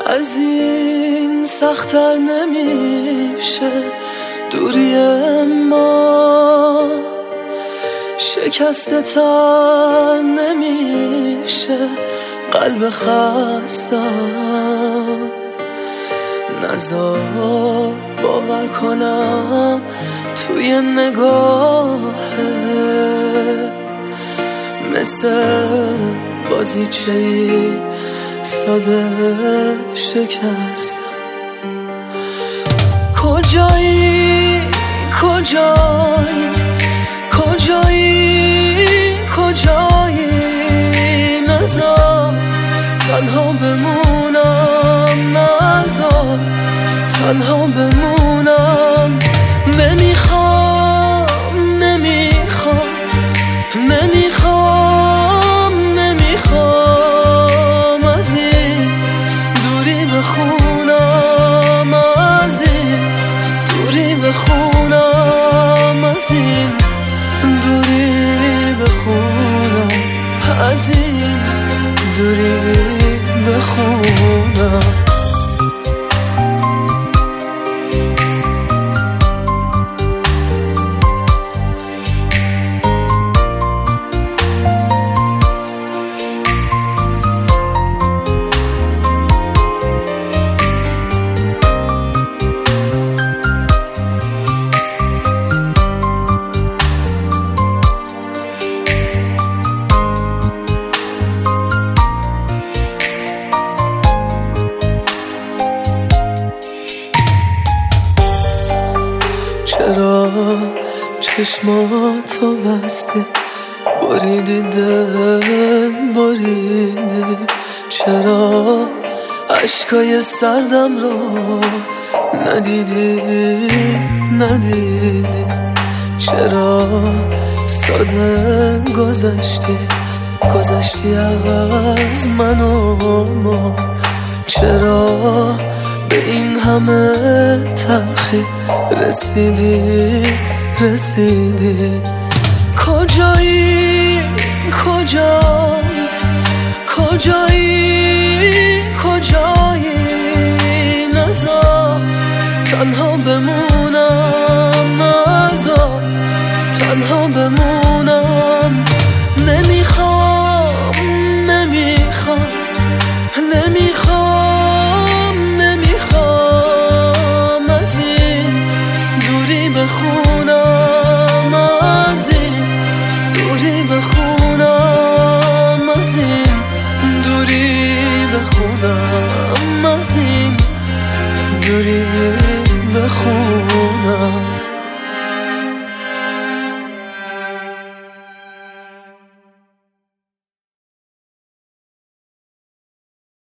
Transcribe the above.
از این سخت‌تر نمیشه دوری ما، شکسته تر نمیشه قلب خستم. نزار باور کنم توی نگاهت مثل بازیچه‌ای ساده شکستم. کجایی کجایی کجایی کجایی، نذار تنها بمونم، نذار تنها بمونم. نمیخوام نمیخوام نمیخوام نمیخوام از این دوری بخونم، از این دوری بخونم، از این دوری بخونم، از این دوری بخونم. چرا چشماتو بستی، بریدی دل بریدی؟ چرا عشقای سردم رو ندیدی ندیدی؟ چرا ساده گذشتی از من و ما؟ چرا به این همه تلخی رسیدی؟ کجایی کجایی کجایی کجایی، نذار تنها بمونم، نذار تنها بمونم. نمیخوام نمیخوام نمیخوام نمیخوام از این دوری بخونم، از این دوری بخونم، از این دوری بخونم، از این دوری بخونم.